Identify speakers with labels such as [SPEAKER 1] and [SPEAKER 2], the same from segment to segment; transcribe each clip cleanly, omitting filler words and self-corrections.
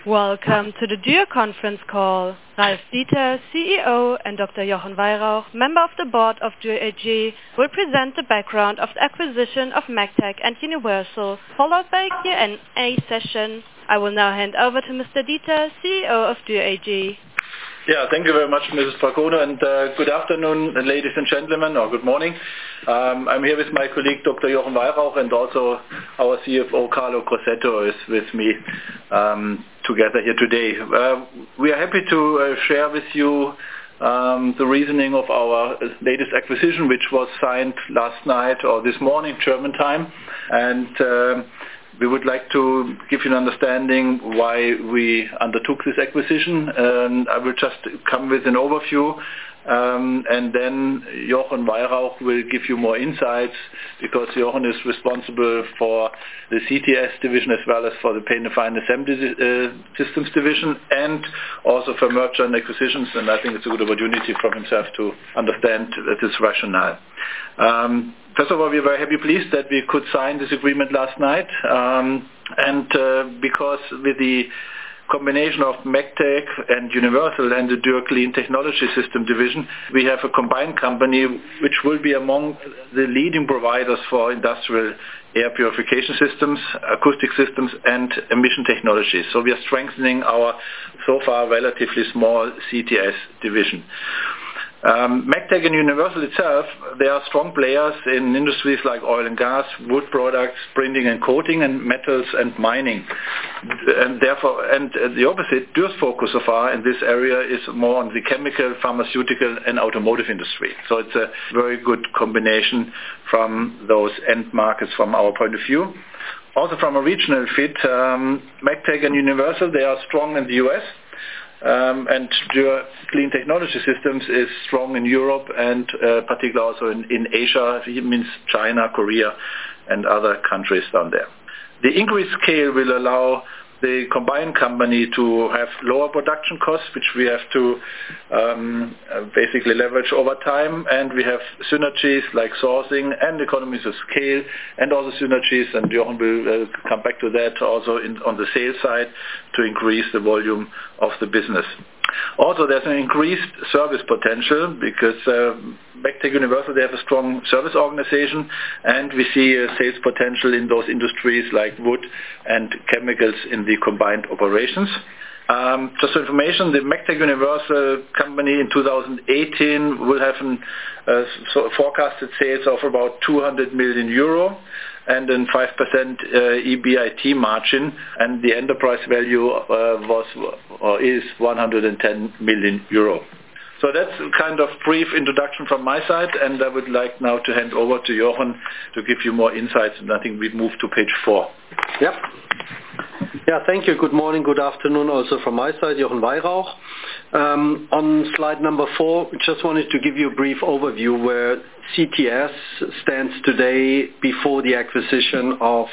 [SPEAKER 1] Welcome to the Dürr conference call. Ralf Dieter, CEO, and Dr. Jochen Weyrauch, member of the board of Dürr AG, will present the background of the acquisition of Megtec and Universal, followed by a Q&A session. I will now hand over to Mr. Dieter, CEO of Dürr AG.
[SPEAKER 2] Yeah, thank you very much, Mrs. Falcone, and good afternoon, ladies and gentlemen, or good morning. I'm here with my colleague, Dr. Jochen Weyrauch, and also our CFO, Carlo Crosetto, is with me together here today. We are happy to share with you the reasoning of our latest acquisition, which was signed last night or this morning, German time, and we would like to give you an understanding why we undertook this acquisition. I will just come with an overview, and then Jochen Weyrauch will give you more insights, because Jochen is responsible for the CTS division as well as for the Paint and Final Assembly Systems division, and also for merger and acquisitions, and I think it's a good opportunity for himself to understand this rationale. First of all, we are very happy, pleased that we could sign this agreement last night, and because with the combination of Megtec and Universal and the Dürr Clean Technology System division, we have a combined company which will be among the leading providers for industrial air purification systems, acoustic systems, and emission technologies. So we are strengthening our so far relatively small CTS division. Megtec and Universal itself, they are strong players in industries like oil and gas, wood products, printing and coating, and metals and mining. And therefore, and the opposite, Dürr's focus so far in this area is more on the chemical, pharmaceutical, and automotive industry. So it's a very good combination from those end markets from our point of view. Also from a regional fit, Megtec and Universal, they are strong in the US. And Dürr Clean Technology Systems is strong in Europe and particularly also in Asia. It means China, Korea, and other countries down there. The increased scale will allow the combined company to have lower production costs, which we have to basically leverage over time, and we have synergies like sourcing and economies of scale, and also synergies, and Jochen will come back to that also on the sales side to increase the volume of the business. Also, there's an increased service potential because Megtec Universal, they have a strong service organization, and we see a sales potential in those industries like wood and chemicals in the combined operations. Just for information, the Megtec Universal company in 2018 will have forecasted sales of about 200 million euro and a 5% EBIT margin, and the enterprise value is 110 million euro. So that's a kind of brief introduction from my side, and I would like now to hand over to Jochen to give you more insights, and I think we move to page 4.
[SPEAKER 3] Yep. Yeah, thank you. Good morning, good afternoon also from my side, Jochen Weyrauch. On slide number 4, just wanted to give you a brief overview where CTS stands today before the acquisition of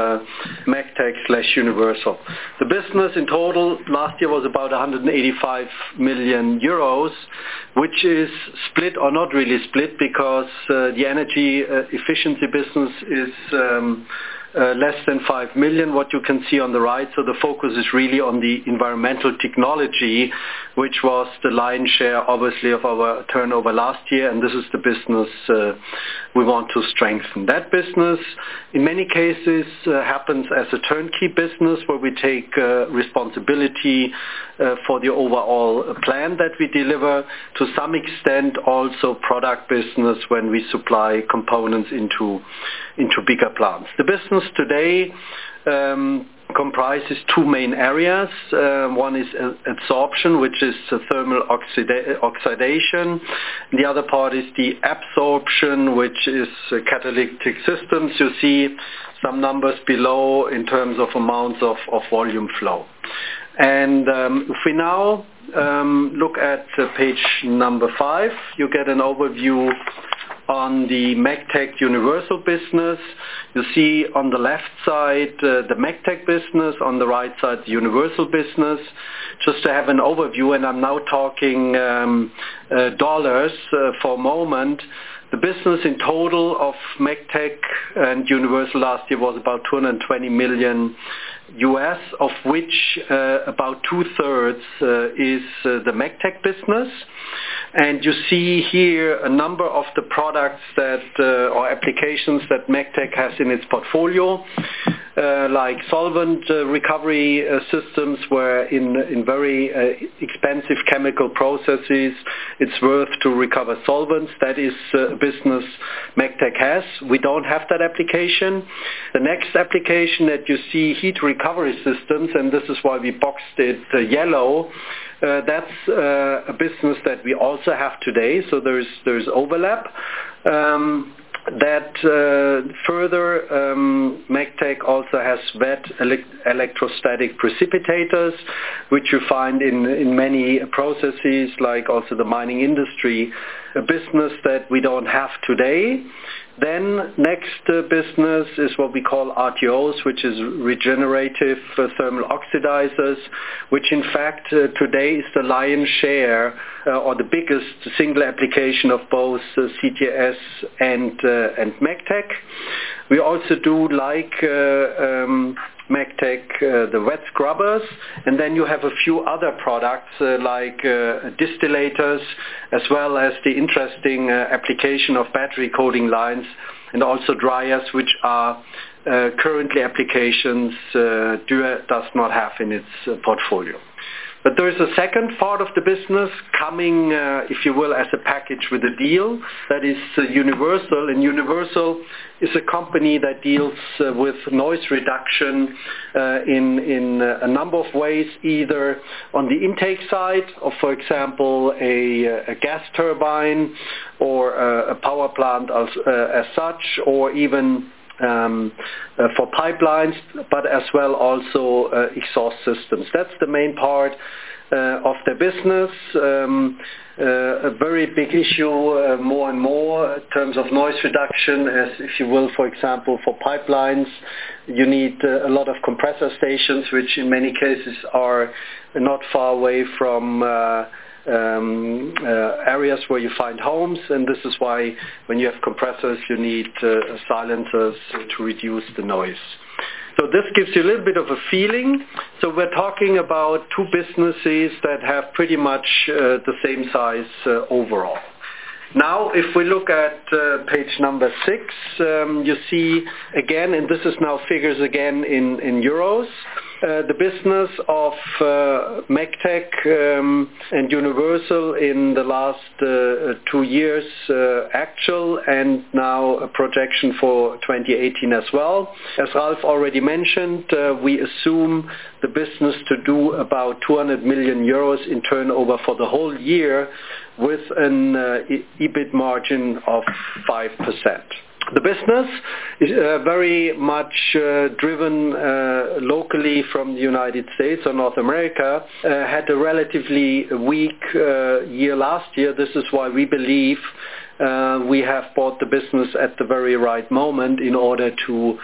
[SPEAKER 3] Megtec/Universal. The business in total last year was about 185 million euros, which is split or not really split because the energy efficiency business is less than 5 million, what you can see on the right. So the focus is really on the environmental technology, which was the lion's share, obviously, of our turnover last year, and this is the business we want to strengthen. That business, in many cases, happens as a turnkey business where we take responsibility for the overall plan that we deliver, to some extent also product business when we supply components into bigger plants. The business today comprises 2 main areas. One is adsorption, which is thermal oxidation. The other part is the absorption, which is catalytic systems. You see some numbers below in terms of amounts of volume flow. And if we now look at page number 5, you get an overview on the Megtec Universal business. You see on the left side the Megtec business, on the right side the Universal business. Just to have an overview, and I'm now talking dollars for a moment. The business in total of Megtec and Universal last year was about $220 million. US, of which about 2/3 is the MEGTEC business. And you see here a number of the products that or applications that MEGTEC has in its portfolio, like solvent recovery systems, where in very expensive chemical processes it's worth to recover solvents. That is a business MEGTEC has. We don't have that application. The next application that you see, heat recovery systems, and this is why we boxed it yellow. That's a business that we also have today, so there's overlap. Further, MEGTEC also has wet electrostatic precipitators, which you find in many processes, like also the mining industry, a business that we don't have today. Then next business is what we call RTOs, which is regenerative thermal oxidizers, which in fact today is the lion's share or the biggest single application of both CTS and MEGTEC. We also do, like MEGTEC, the wet scrubbers, and then you have a few other products like distillators, as well as the interesting application of battery coating lines, and also dryers, which are currently applications Dürr does not have in its portfolio. But there is a second part of the business coming, if you will, as a package with a deal. That is Universal. And Universal is a company that deals with noise reduction in a number of ways, either on the intake side of, for example, a gas turbine or a power plant as such, or even for pipelines, but as well also exhaust systems. That's the main part of the business. A very big issue more and more in terms of noise reduction, as if you will, for example, for pipelines, you need a lot of compressor stations, which in many cases are not far away from areas where you find homes, and this is why when you have compressors you need silencers to reduce the noise. So this gives you a little bit of a feeling. So we're talking about two businesses that have pretty much the same size overall. Now, if we look at page number 6, you see again, and this is now figures again in euros, the business of MEGTEC and Universal in the last 2 years actual, and now a projection for 2018 as well. As Ralf already mentioned, we assume the business to do about 200 million euros in turnover for the whole year, with an EBIT margin of 5%. The business is very much driven locally from the United States or North America, had a relatively weak year last year. This is why we believe we have bought the business at the very right moment in order to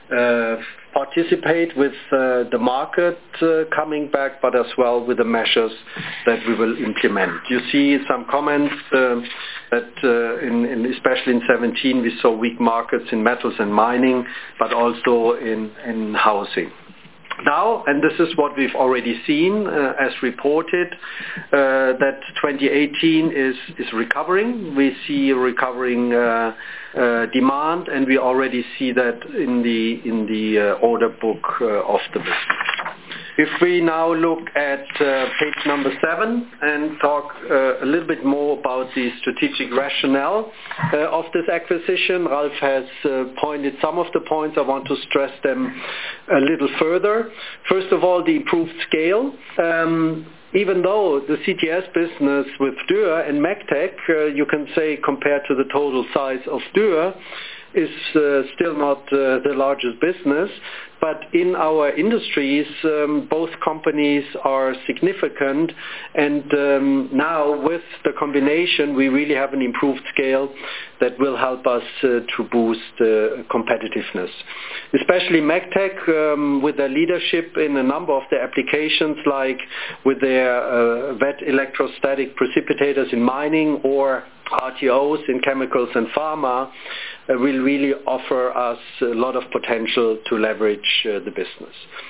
[SPEAKER 3] participate with the market coming back, but as well with the measures that we will implement. You see some comments that especially in 2017 we saw weak markets in metals and mining, but also in housing. Now, and this is what we've already seen as reported, that 2018 is recovering. We see a recovering demand, and we already see that in the order book of the business. If we now look at page number 7 and talk a little bit more about the strategic rationale of this acquisition, Ralf has pointed some of the points. I want to stress them a little further. First of all, the improved scale. Even though the CTS business with Dürr and MEGTEC, you can say compared to the total size of Dürr, is still not the largest business, but in our industries, both companies are significant, and now with the combination, we really have an improved scale that will help us to boost competitiveness. Especially MEGTEC, with their leadership in a number of the applications, like with their wet electrostatic precipitators in mining or RTOs in chemicals and pharma, will really offer us a lot of potential to leverage the business.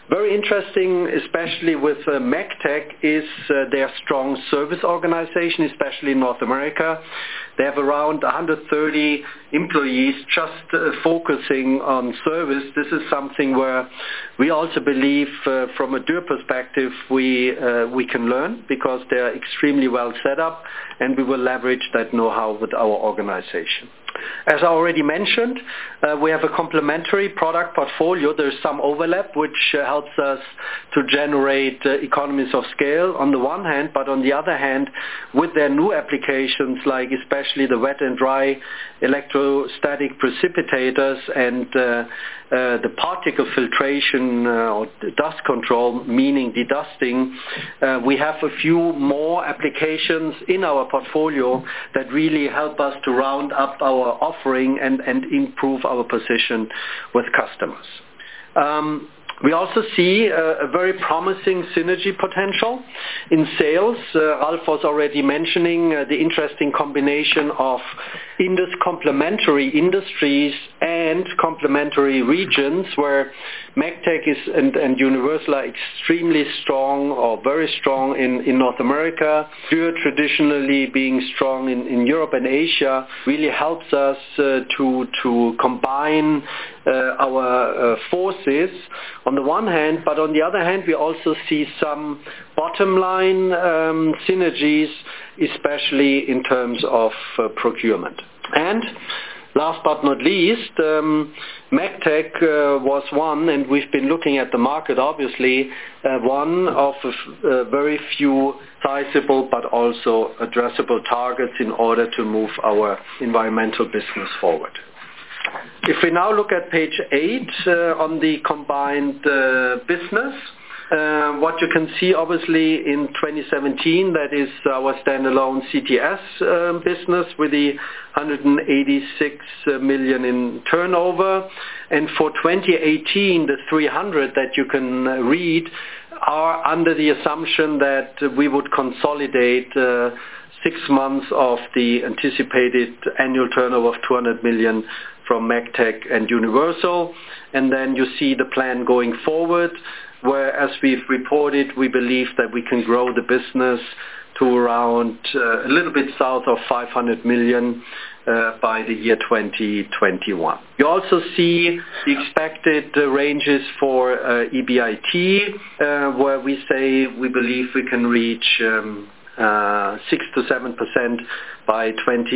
[SPEAKER 3] Very interesting, especially with Megtec, is their strong service organization, especially in North America. They have around 130 employees just focusing on service. This is something where we also believe from a Dürr perspective we can learn, because they are extremely well set up, and we will leverage that know-how with our organization. As I already mentioned, we have a complementary product portfolio. There's some overlap which helps us to generate economies of scale on the one hand, but on the other hand, with their new applications like especially the wet and dry electrostatic precipitators and the particle filtration or dust control, meaning dedusting, we have a few more applications in our portfolio that really help us to round up our offering and improve our position with customers. We also see a very promising synergy potential in sales. Ralf was already mentioning the interesting combination of complementary industries and complementary regions, where Megtec and Universal are extremely strong or very strong in North America. Dürr traditionally being strong in Europe and Asia really helps us to combine our forces on the one hand, but on the other hand we also see some bottom line synergies, especially in terms of procurement. And last but not least, Megtec was one, and we've been looking at the market obviously, one of very few sizable but also addressable targets in order to move our environmental business forward. If we now look at page 8 on the combined business, what you can see obviously in 2017, that is our standalone CTS business with the 186 million in turnover, and for 2018 the 300 that you can read are under the assumption that we would consolidate 6 months of the anticipated annual turnover of 200 million from Megtec and Universal. And then you see the plan going forward, where, as we've reported, we believe that we can grow the business to around a little bit south of 500 million by the year 2021. You also see the expected ranges for EBIT, where we say we believe we can reach 6 to 7% by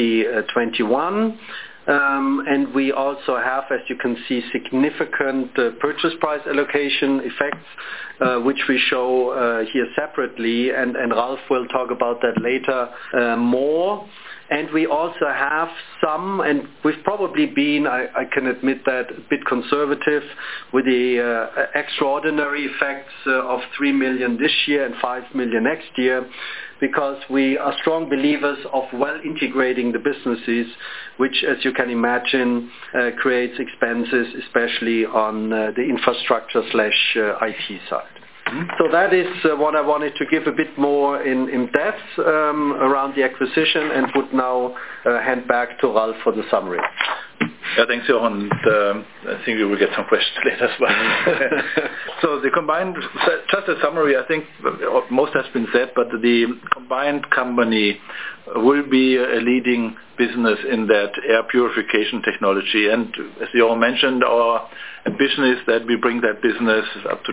[SPEAKER 3] 2021. And we also have, as you can see, significant purchase price allocation effects, which we show here separately, and Ralf will talk about that later more. And we also have some, and we've probably been, I can admit that, a bit conservative with the extraordinary effects of 3 million this year and 5 million next year, because we are strong believers of well integrating the businesses, which, as you can imagine, creates expenses, especially on the infrastructure/IT side. So that is what I wanted to give a bit more in depth around the acquisition, and would now hand back to Ralf for the summary.
[SPEAKER 2] Yeah, thanks, Jochen. I think we will get some questions later as well. So the combined, just a summary, I think most has been said, but the combined company will be a leading business in that air purification technology. And as Jochen mentioned, our ambition is that we bring that business up to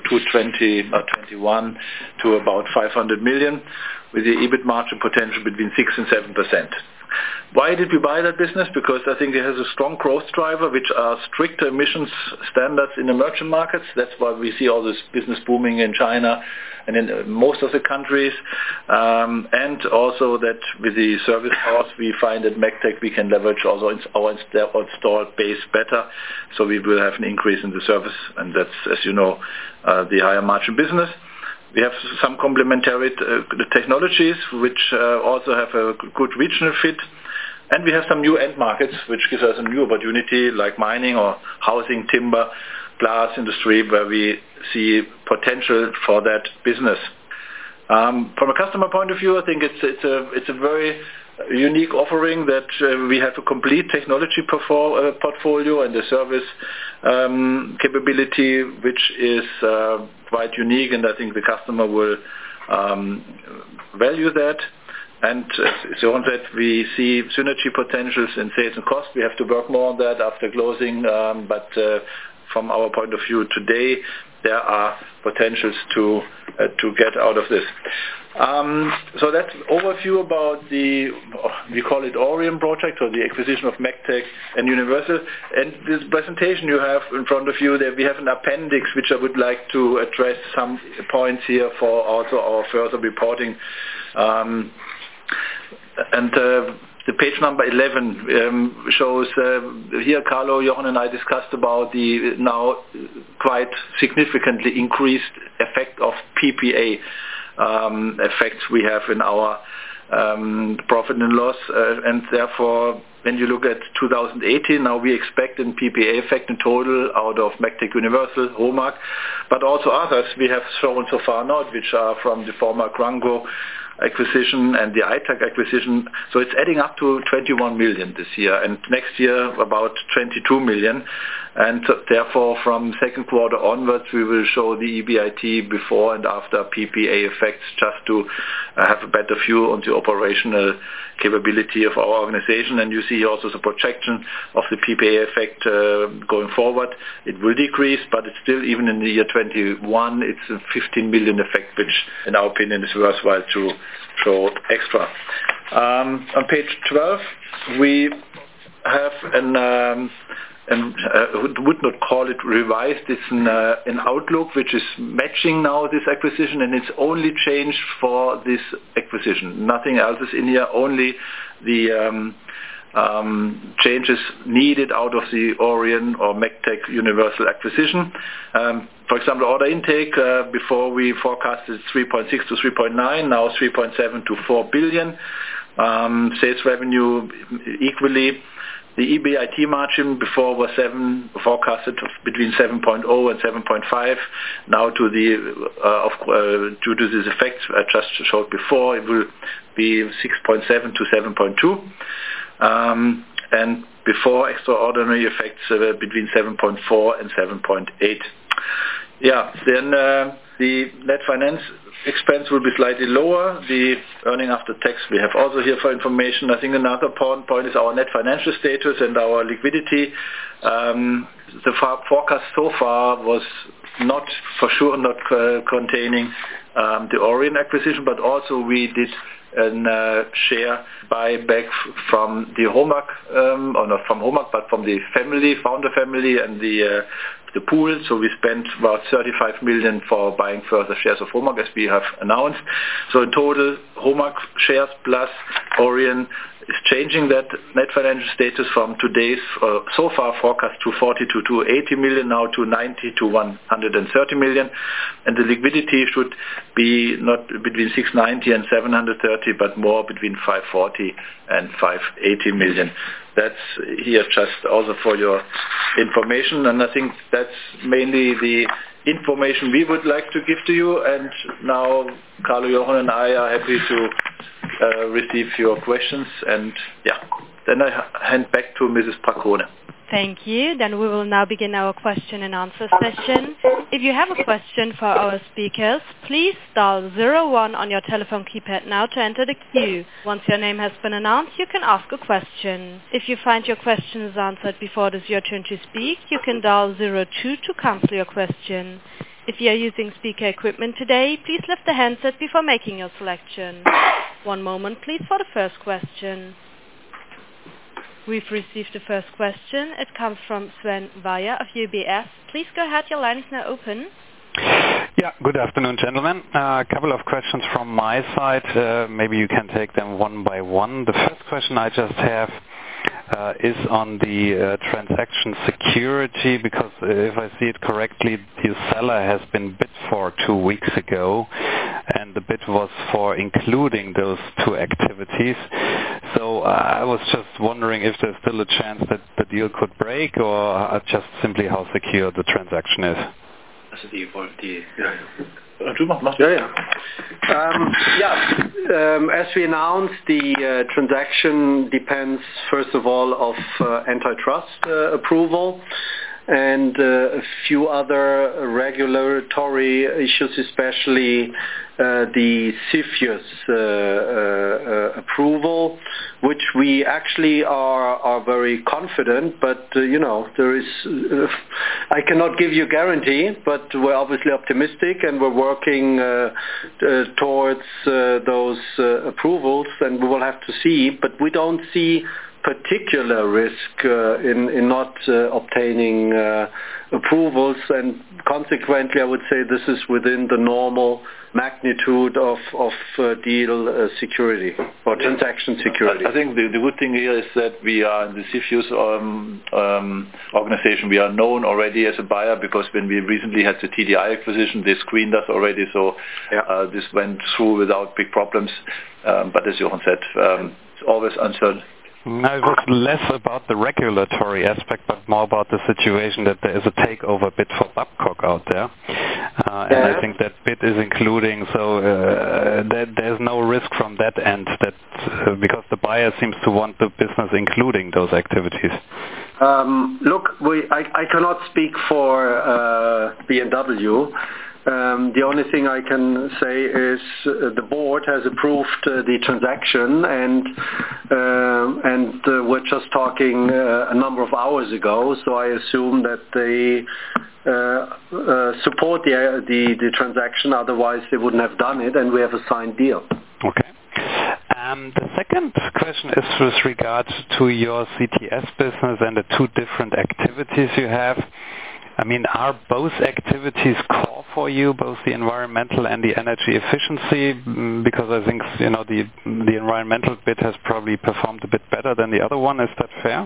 [SPEAKER 2] 2021 to about 500 million, with the EBIT margin potential between 6 and 7%. Why did we buy that business? Because I think it has a strong growth driver, which are stricter emissions standards in emerging markets. That's why we see all this business booming in China and in most of the countries. And also that with the service house, we find at Megtec we can leverage also our installed base better. So we will have an increase in the service, and that's, as you know, the higher margin business. We have some complementary technologies which also have a good regional fit, and we have some new end markets which gives us a new opportunity, like mining or housing, timber, glass industry, where we see potential for that business. From a customer point of view, I think it's a very unique offering that we have a complete technology portfolio and a service capability which is quite unique, and I think the customer will value that. And as Jochen said, we see synergy potentials in sales and cost. We have to work more on that after closing, but from our point of view today, there are potentials to get out of this. So that's overview about we call it Orion project, or the acquisition of MEGTEC and Universal. And this presentation you have in front of you, there we have an appendix which I would like to address some points here for also our further reporting. The page number 11 shows here Carlo, Jochen and I discussed about the now quite significantly increased effect of PPA effects we have in our profit and loss, and therefore when you look at 2018, now we expect a PPA effect in total out of MEGTEC, Universal, HOMAG, but also others we have shown so far not, which are from the former Grango acquisition and the ITAC acquisition. So it's adding up to 21 million this year, and next year about 22 million. And therefore from second quarter onwards we will show the EBIT before and after PPA effects, just to have a better view on the operational capability of our organization. And you see also the projection of the PPA effect going forward. It will decrease, but it's still, even in the year 21, it's a 15 million effect, which in our opinion is worthwhile to show extra. On page 12 we have would not call it revised, it's an outlook which is matching now this acquisition, and it's only changed for this acquisition. Nothing else is in here, only the changes needed out of the Orion or MEGTEC Universal acquisition. For example, order intake, before we forecasted 3.6 to 3.9, now 3.7 to 4 billion. Sales revenue equally. The EBIT margin before was forecasted between 7.0 and 7.5. Now due to this effect I just showed before, it will be 6.7 to 7.2. And before extraordinary effects between 7.4 and 7.8. Yeah, then the net finance expense will be slightly lower. The earning after tax we have also here for information. I think another point is our net financial status and our liquidity. The forecast so far was not containing the Orion acquisition, but also we did a share buyback from the HOMAG, or not from HOMAG, but from the founder family and the pool. So we spent about 35 million for buying further shares of HOMAG, as we have announced. So in total, HOMAG shares plus Orion is changing that net financial status from today's so far forecast to 40 to 280 million, now to 90 to 130 million. And the liquidity should be not between 690 and 730, but more between 540 and 580 million. That's here just also for your information, and I think that's mainly the information we would like to give to you. And now Carlo, Jochen and I are happy to receive your questions, and then I hand back to Mrs. Pacone.
[SPEAKER 1] Thank you. Then we will now begin our question and answer session. If you have a question for our speakers, please dial 01 on your telephone keypad now to enter the queue. Once your name has been announced, you can ask a question. If you find your question is answered before it is your turn to speak, you can dial 02 to cancel your question. If you are using speaker equipment today, please lift the handset before making your selection. One moment please for the first question. We've received the first question. It comes from Sven Weier of UBS. Please go ahead, your line is now open.
[SPEAKER 4] Yeah, good afternoon, gentlemen. A couple of questions from my side. Maybe you can take them one by one. The first question I just have is on the transaction security, because if I see it correctly, the seller has been bid for 2 weeks ago, and the bid was for including those two activities. So I was just wondering if there's still a chance that the deal could break, or just simply how secure the transaction is.
[SPEAKER 3] As we announced, the transaction depends, first of all, of antitrust approval and a few other regulatory issues, especially the CFIUS approval, which we actually are very confident, but there is I cannot give you a guarantee, but we're obviously optimistic and we're working towards those approvals, and we will have to see, but we don't see particular risk in not obtaining approvals, and consequently I would say this is within the normal magnitude of deal security or transaction security.
[SPEAKER 2] I think the good thing here is that we are in the CFIUS organization. We are known already as a buyer because when we recently had the TDI acquisition, they screened us already, so this went through without big problems. But as Jochen said, it's always uncertain.
[SPEAKER 4] No, it was less about the regulatory aspect, but more about the situation that there is a takeover bid for Babcock out there. And I think that bid is including, so there's no risk from that end, that because the buyer seems to want the business including those activities.
[SPEAKER 3] Look, I cannot speak for B&W. The only thing I can say is the board has approved the transaction, and we're just talking a number of hours ago, so I assume that they support the transaction, otherwise they wouldn't have done it, and we have a signed deal.
[SPEAKER 4] Okay. The second question is with regard to your CTS business and the two different activities you have. I mean, are both activities core for you, both the environmental and the energy efficiency? Because I think the environmental bit has probably performed a bit better than the other one. Is that fair?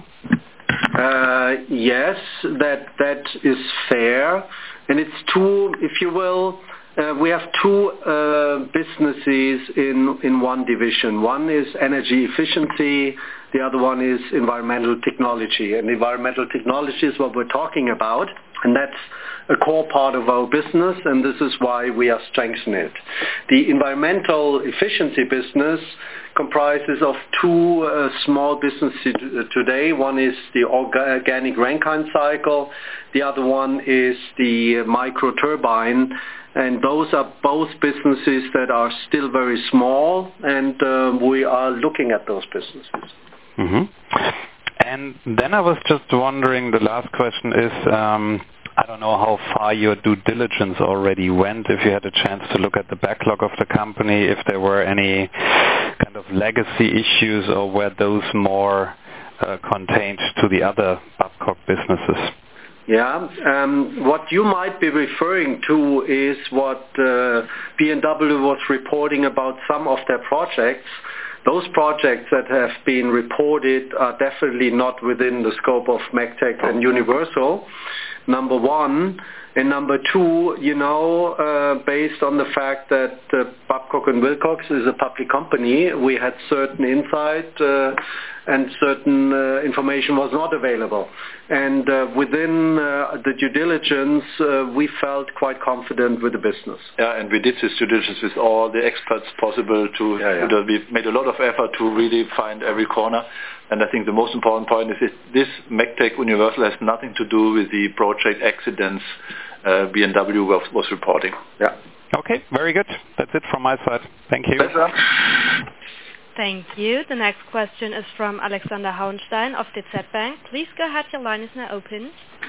[SPEAKER 3] Yes, that is fair, and it's two, if you will. We have two businesses in one division. One is energy efficiency, the other one is environmental technology. And environmental technology is what we're talking about, and that's a core part of our business, and this is why we are strengthening it. The environmental efficiency business comprises of two small businesses today. One is the organic Rankine cycle, the other one is the microturbine, and those are both businesses that are still very small, and we are looking at those businesses.
[SPEAKER 4] Mm-hmm. And then I was just wondering, the last question is, I don't know how far your due diligence already went, if you had a chance to look at the backlog of the company, if there were any kind of legacy issues, or were those more contained to the other Babcock businesses?
[SPEAKER 3] Yeah, what you might be referring to is what B&W was reporting about some of their projects. Those projects that have been reported are definitely not within the scope of MEGTEC and Universal, number one. And number two, based on the fact that Babcock & Wilcox is a public company, we had certain insight and certain information was not available. And within the due diligence, we felt quite confident with the business.
[SPEAKER 2] Yeah, and we did this due diligence with all the experts possible we made a lot of effort to really find every corner. And I think the most important point is this MEGTEC Universal has nothing to do with the project accidents B&W was reporting.
[SPEAKER 3] Yeah.
[SPEAKER 4] Okay, very good. That's it from my side. Thank you.
[SPEAKER 2] Pleasure.
[SPEAKER 1] Thank you. The next question is from Alexander Hauenstein of DZ Bank. Please go ahead. Your line is now open.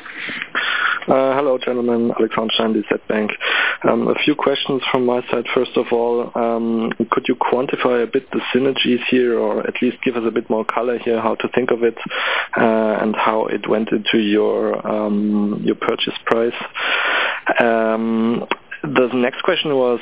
[SPEAKER 5] Hello, gentlemen. Alex Hauenstein, DZ Bank. A few questions from my side. First of all, could you quantify a bit the synergies here, or at least give us a bit more color here, how to think of it, and how it went into your purchase price? The next question was,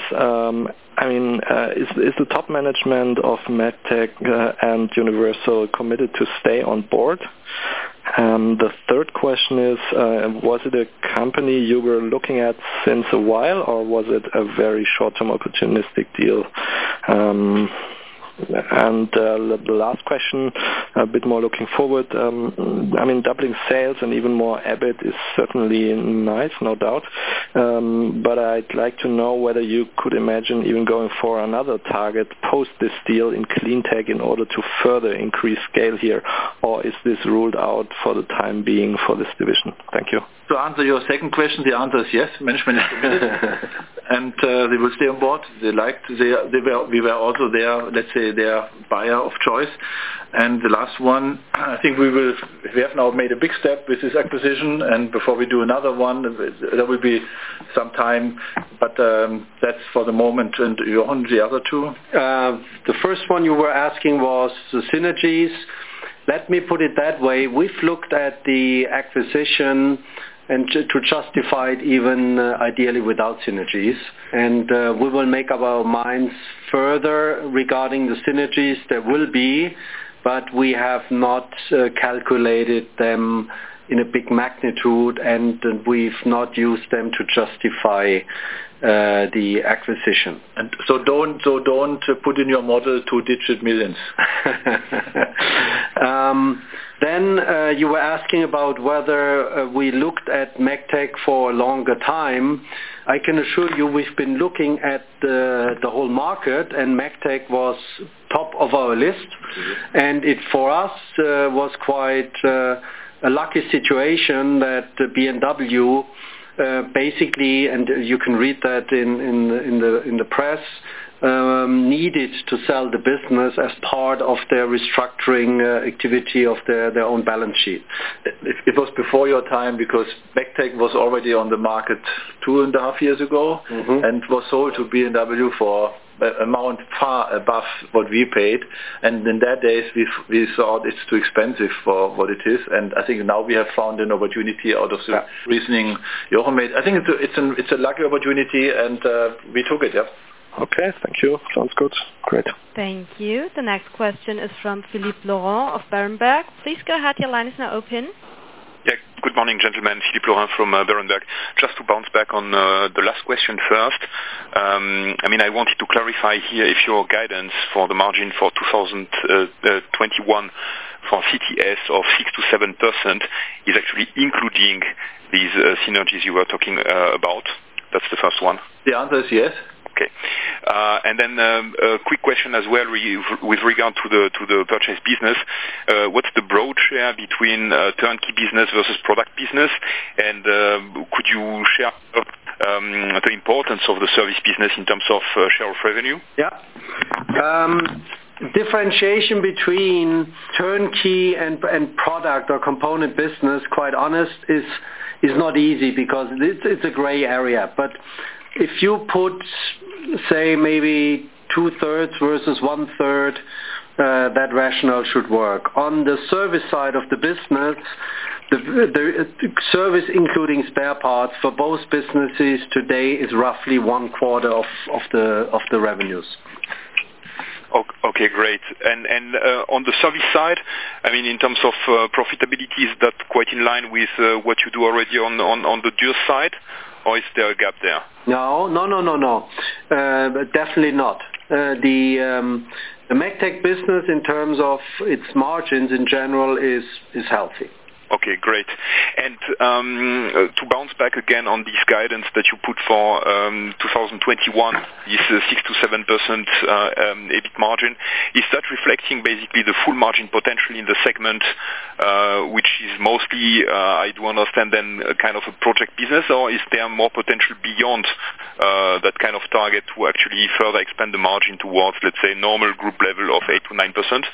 [SPEAKER 5] is the top management of MEGTEC and Universal committed to stay on board? The third question is, was it a company you were looking at since a while, or was it a very short-term opportunistic deal? And the last question, a bit more looking forward. Doubling sales and even more EBIT is certainly nice, no doubt. But I'd like to know whether you could imagine even going for another target post this deal in clean tech in order to further increase scale here, or is this ruled out for the time being for this division? Thank you.
[SPEAKER 2] To answer your second question, the answer is yes. Management is committed, and they will stay on board. We were also their buyer of choice. And the last one, I think we have now made a big step with this acquisition, and before we do another one, there will be some time, but that's for the moment. And Jochen, the other two?
[SPEAKER 3] The first one you were asking was the synergies. Let me put it that way. We've looked at the acquisition and to justify it even ideally without synergies. And we will make up our minds further regarding the synergies. There will be, but we have not calculated them in a big magnitude, and we've not used them to justify the acquisition.
[SPEAKER 2] And so don't put in your model 2-digit millions.
[SPEAKER 3] Then you were asking about whether we looked at MEGTEC for a longer time. I can assure you we've been looking at the whole market, and MEGTEC was top of our list. And it for us was quite a lucky situation that B&W basically, and you can read that in the press, needed to sell the business as part of their restructuring activity of their own balance sheet.
[SPEAKER 2] It was before your time, because MEGTEC was already on the market 2.5 years ago, and was sold to B&W for amount far above what we paid, and in that days we thought it's too expensive for what it is, and I think now we have found an opportunity out of the reasoning Jochen made. I think it's a lucky opportunity, and we took it. Yeah.
[SPEAKER 5] Okay, thank you. Sounds good. Great.
[SPEAKER 1] Thank you. The next question is from Philippe Laurent of Berenberg. Please go ahead. Your line is now open.
[SPEAKER 6] Yeah, good morning, gentlemen. Philippe Laurent from Berenberg. Just to bounce back on the last question first. I wanted to clarify here if your guidance for the margin for 2021 for CTS of 6 to 7% is actually including these synergies you were talking about. That's the first one.
[SPEAKER 2] The answer is yes.
[SPEAKER 6] Okay. And then a quick question as well with regard to the purchase business. What's the broad share between turnkey business versus product business? And could you share the importance of the service business in terms of share of revenue?
[SPEAKER 3] Yeah. Differentiation between turnkey and product or component business, quite honest, is not easy, because it's a gray area. But if you put, say, maybe 2/3 versus 1/3, that rationale should work. On the service side of the business, the service including spare parts for both businesses today is roughly 1/4 of the revenues.
[SPEAKER 6] Okay, great. And on the service side, in terms of profitability, is that quite in line with what you do already on the Dürr side, or is there a gap there?
[SPEAKER 3] No. Definitely not. The MEGTEC business, in terms of its margins in general, is healthy.
[SPEAKER 6] Okay, great. And to bounce back again on this guidance that you put for 2021, this 6 to 7% EBIT margin, is that reflecting basically the full margin potential in the segment, which is mostly, I do understand, then a kind of a project business, or is there more potential beyond that kind of target to actually further expand the margin towards, let's say, normal group level of 8 to 9%?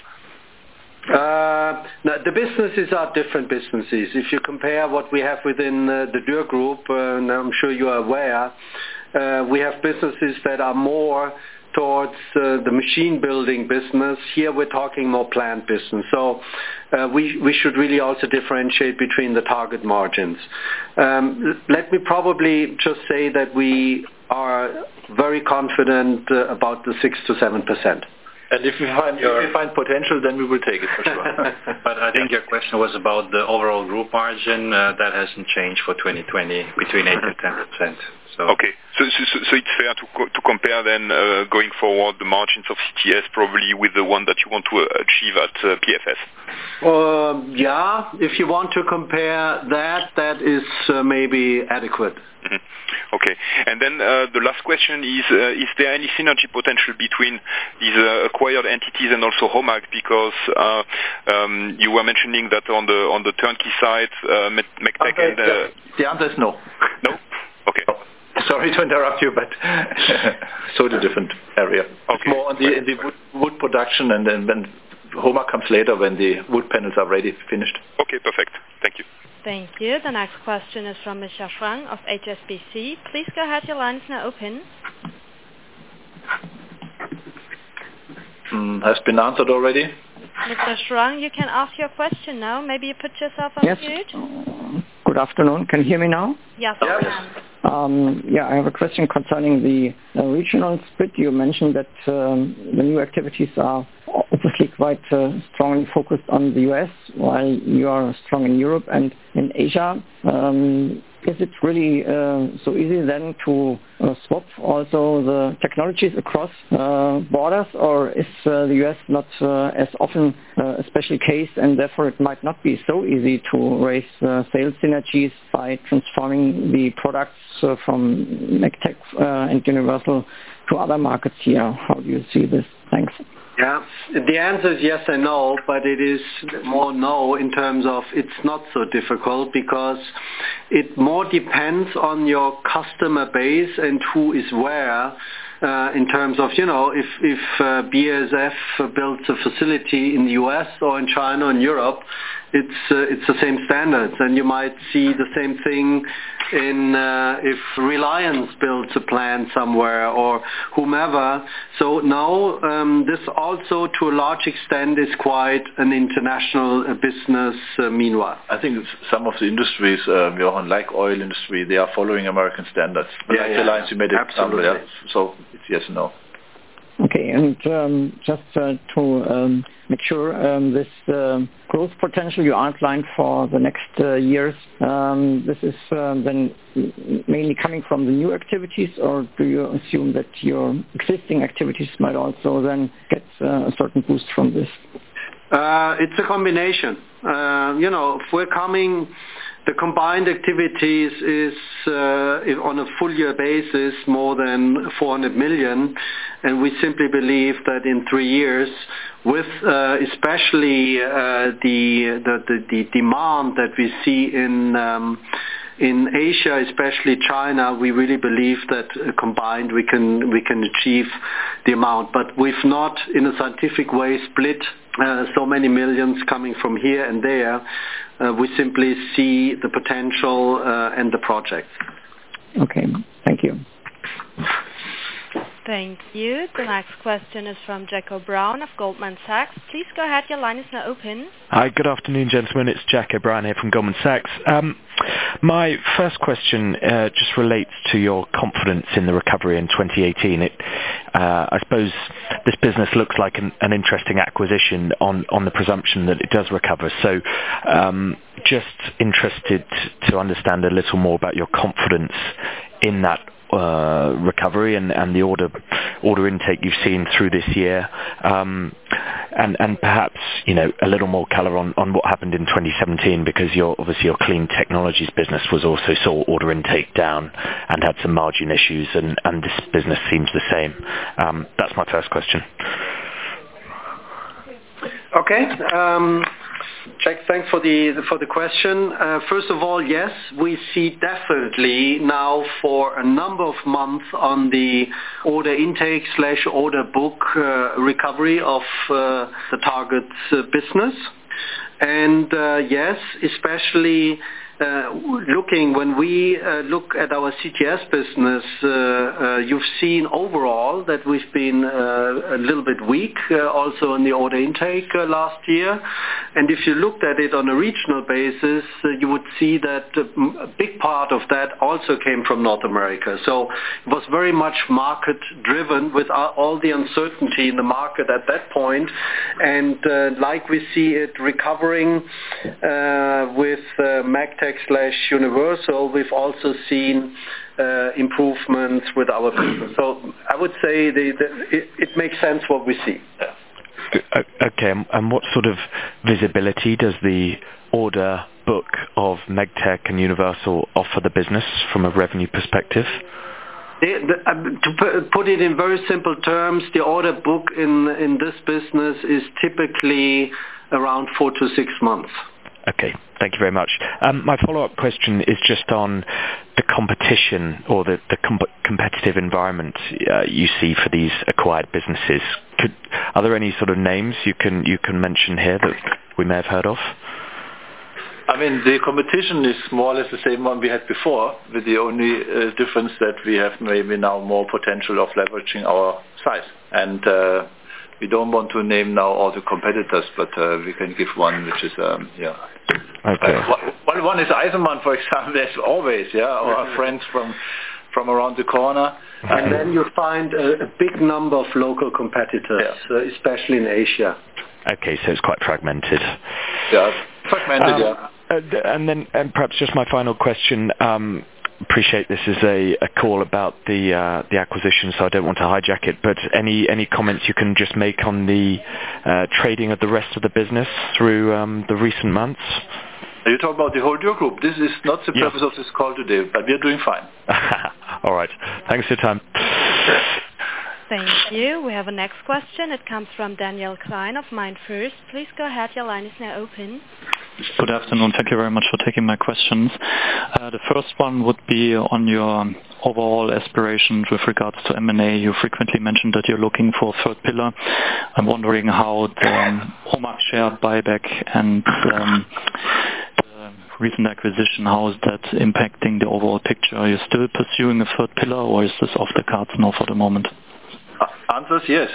[SPEAKER 3] The businesses are different businesses. If you compare what we have within the Dürr Group, and I'm sure you are aware, we have businesses that are more towards the machine building business. Here we're talking more plant business. So we should really also differentiate between the target margins. Let me probably just say that we are very confident about the 6 to 7%.
[SPEAKER 2] And if we find potential, then we will take it for sure.
[SPEAKER 7] But I think your question was about the overall group margin. That hasn't changed for 2020, between 8 and 10%.
[SPEAKER 6] So. Okay, so it's fair to compare then going forward the margins of CTS probably with the one that you want to achieve at PFS.
[SPEAKER 3] Yeah, if you want to compare that is maybe adequate.
[SPEAKER 6] Mm-hmm. Okay, and then the last question is there any synergy potential between these acquired entities and also HOMAG? Because you were mentioning that on the turnkey side, MEGTEC and...
[SPEAKER 2] The answer is no.
[SPEAKER 6] No? Okay.
[SPEAKER 2] No. Sorry to interrupt you, but totally different area. Okay. It's more on the wood production, and then HOMAG comes later when the wood panels are ready, finished.
[SPEAKER 6] Okay, perfect. Thank you.
[SPEAKER 1] Thank you. The next question is from Mr. Schrang of HSBC. Please go ahead. Your line is now open.
[SPEAKER 2] Has been answered already.
[SPEAKER 1] Mr. Schrang, you can ask your question now. Maybe you put yourself on mute.
[SPEAKER 8] Good afternoon. Can you hear me now?
[SPEAKER 1] Yes,
[SPEAKER 2] yes.
[SPEAKER 8] I have a question concerning the regional split. You mentioned that the new activities are obviously quite strongly focused on the US, while you are strong in Europe and in Asia. Is it really so easy then to swap also the technologies across borders, or is the US not as often a special case, and therefore it might not be so easy to raise sales synergies by transforming the products from MEGTEC and Universal to other markets here? How do you see this? Thanks.
[SPEAKER 3] Yeah, the answer is yes and no, but it is more no in terms of it's not so difficult, because it more depends on your customer base and who is where. In terms of, if BASF builds a facility in the US or in China and Europe, it's the same standards, and you might see the same thing in if Reliance builds a plant somewhere or whomever. So no, this also to a large extent is quite an international business meanwhile.
[SPEAKER 2] I think some of the industries, Johan, like oil industry, they are following American standards.
[SPEAKER 3] Yeah,
[SPEAKER 2] like the lines you made
[SPEAKER 3] absolutely.
[SPEAKER 2] Example, yeah? So it's yes and no.
[SPEAKER 8] Okay, and just to make sure, this growth potential you outlined for the next years, this is then mainly coming from the new activities, or do you assume that your existing activities might also then get a certain boost from this?
[SPEAKER 3] It's a combination. If we're coming... The combined activities is on a full year basis more than 400 million, and we simply believe that in 3 years, with especially the demand that we see in Asia, especially China, we really believe that combined we can achieve the amount. But we've not, in a scientific way, split so many millions coming from here and there. We simply see the potential and the project.
[SPEAKER 8] Okay, thank you.
[SPEAKER 1] Thank you. The next question is from Jack O'Brien of Goldman Sachs. Please go ahead. Your line is now open.
[SPEAKER 9] Hi, good afternoon, gentlemen. It's Jack O'Brien here from Goldman Sachs. My first question just relates to your confidence in the recovery in 2018. I suppose this business looks like an interesting acquisition on the presumption that it does recover. So just interested to understand a little more about your confidence in that recovery and the order intake you've seen through this year, and perhaps a little more colour on what happened in 2017, because your clean technologies business was also saw order intake down and had some margin issues, and this business seems the same. That's my first question.
[SPEAKER 3] Okay. Jack, thanks for the question. First of all, yes, we see definitely now for a number of months on the order intake / order book recovery of the target business. And yes, especially when we look at our CTS business, you've seen overall that we've been a little bit weak also in the order intake last year. And if you looked at it on a regional basis, you would see that a big part of that also came from North America. So it was very much market driven with all the uncertainty in the market at that point. And like we see it recovering with MEGTEC / Universal, we've also seen improvements with our business. So I would say it makes sense what we see.
[SPEAKER 9] Okay, and what sort of visibility does the order book of Megtec and Universal offer the business from a revenue perspective?
[SPEAKER 3] To put it in very simple terms, the order book in this business is typically around 4 to 6 months.
[SPEAKER 9] Okay, thank you very much. My follow-up question is just on the competition or the competitive environment you see for these acquired businesses. Are there any sort of names you can mention here that we may have heard of?
[SPEAKER 2] I mean, the competition is more or less the same one we had before, with the only difference that we have maybe now more potential of leveraging our size. And we don't want to name now all the competitors, but we can give one, which is,
[SPEAKER 9] Okay.
[SPEAKER 2] One is Eisenmann, for example, as always, our friends from around the corner.
[SPEAKER 3] And then you find a big number of local competitors, especially in Asia.
[SPEAKER 9] Okay, so it's quite fragmented.
[SPEAKER 2] Yeah, fragmented,
[SPEAKER 9] And perhaps just my final question. Appreciate this is a call about the acquisition, so I don't want to hijack it. But any comments you can just make on the trading of the rest of the business through the recent months?
[SPEAKER 2] Are you talking about the whole Dürr Group? This is not the purpose of this call today, but we are doing fine.
[SPEAKER 9] All right. Thanks for your time.
[SPEAKER 1] Thank you. We have a next question. It comes from Daniel Klein of MainFirst. Please go ahead. Your line is now open.
[SPEAKER 10] Good afternoon. Thank you very much for taking my questions. The first one would be on your overall aspirations with regards to M&A. You frequently mentioned that you're looking for a third pillar. I'm wondering how the HOMAG share buyback and the recent acquisition, how is that impacting the overall picture? Are you still pursuing a third pillar, or is this off the cards now for the moment?
[SPEAKER 2] Answer is yes.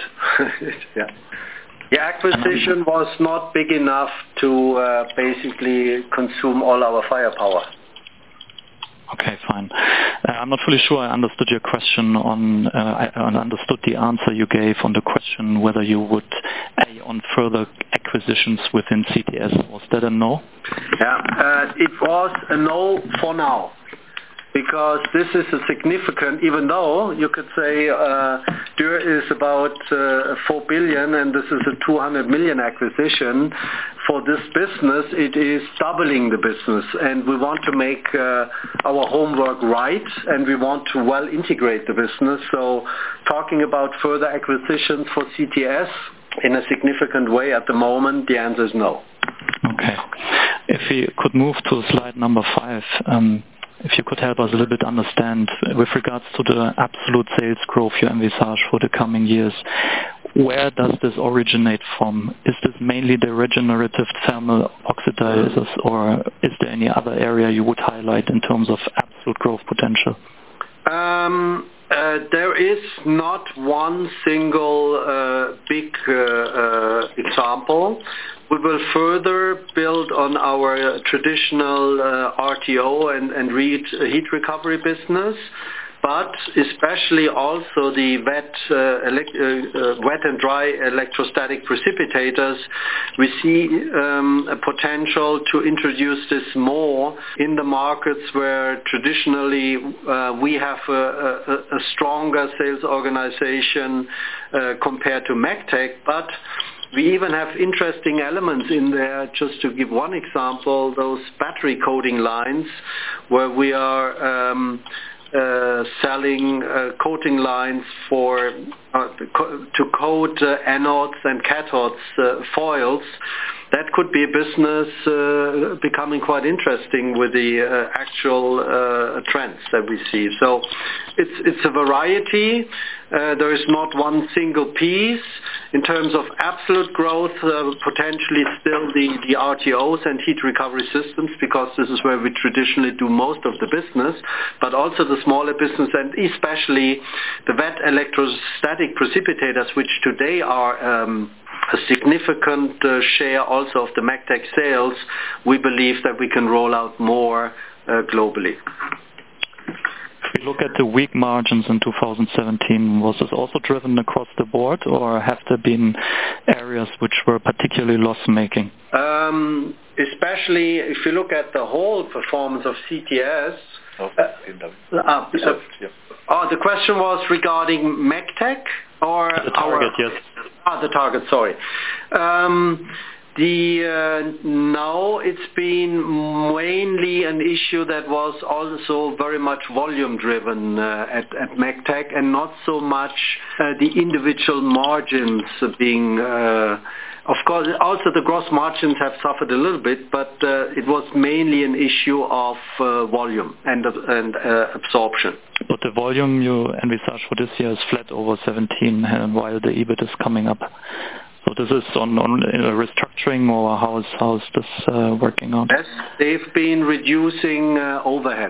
[SPEAKER 3] The acquisition was not big enough to basically consume all our firepower.
[SPEAKER 10] Okay, fine. I'm not fully sure I understood your question I understood the answer you gave on the question whether you would pay on further acquisitions within CTS. Was that a no?
[SPEAKER 3] Yeah, it was a no for now. Because this is a significant, even though you could say Dürr is about 4 billion and this is a 200 million acquisition, for this business it is doubling the business, and we want to make our homework right, and we want to well integrate the business. So talking about further acquisitions for CTS in a significant way at the moment, the answer is no.
[SPEAKER 10] Okay. If we could move to slide number 5, if you could help us a little bit understand with regards to the absolute sales growth you envisage for the coming years, where does this originate from? Is this mainly the regenerative thermal oxidizers, or is there any other area you would highlight in terms of absolute growth potential?
[SPEAKER 3] There is not one single big example. We will further build on our traditional RTO and heat recovery business, but especially also the wet and dry electrostatic precipitators. We see a potential to introduce this more in the markets where traditionally we have a stronger sales organization compared to Megtec, but we even have interesting elements in there. Just to give one example, those battery coating lines where we are selling coating lines for to coat anodes and cathodes foils. That could be a business becoming quite interesting with the actual trends that we see. So it's a variety. There is not one single piece. In terms of absolute growth, potentially still the RTOs and heat recovery systems, because this is where we traditionally do most of the business, but also the smaller business, and especially the wet electrostatic precipitators, which today are a significant share also of the Megtec sales. We believe that we can roll out more globally.
[SPEAKER 10] we look at the weak margins in 2017, was this also driven across the board, or have there been areas which were particularly loss-making?
[SPEAKER 3] Especially if you look at the whole performance of CTS. The question was regarding MEGTEC or
[SPEAKER 10] the target, yes.
[SPEAKER 3] The target, sorry. Now it's been mainly an issue that was also very much volume driven at MEGTEC, and not so much the individual margins being. Of course, also the gross margins have suffered a little bit, but it was mainly an issue of volume and absorption.
[SPEAKER 10] But the volume you envisage for this year is flat over 17, while the EBIT is coming up. So this is on restructuring, or how is this working out?
[SPEAKER 3] Yes, they've been reducing overhead.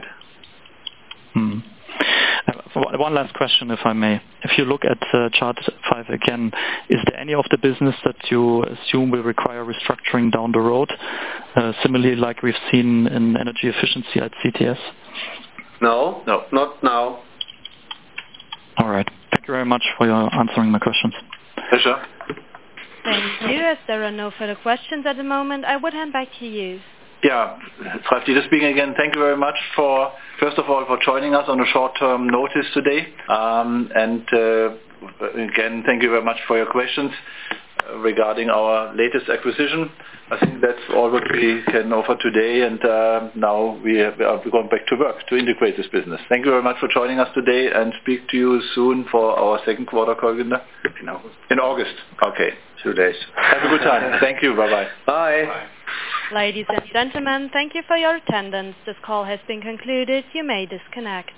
[SPEAKER 10] One last question, if I may. If you look at chart 5 again, is there any of the business that you assume will require restructuring down the road, similarly like we've seen in energy efficiency at CTS?
[SPEAKER 3] No, not now.
[SPEAKER 10] All right. Thank you very much for your answering my questions.
[SPEAKER 2] Pleasure.
[SPEAKER 1] Thank you. As there are no further questions at the moment, I would hand back to you.
[SPEAKER 2] Yeah, Ralf Dieter speaking again. Thank you very much first of all, for joining us on a short-term notice today. Again, thank you very much for your questions regarding our latest acquisition. I think that's all what we can offer today, and now we are going back to work to integrate this business. Thank you very much for joining us today, and speak to you soon for our second quarter call, Günther. In August. In August. Okay. 2 days. Have a good time. Thank you. Bye-bye.
[SPEAKER 3] Bye.
[SPEAKER 2] Bye.
[SPEAKER 1] Ladies and gentlemen, thank you for your attendance. This call has been concluded. You may disconnect.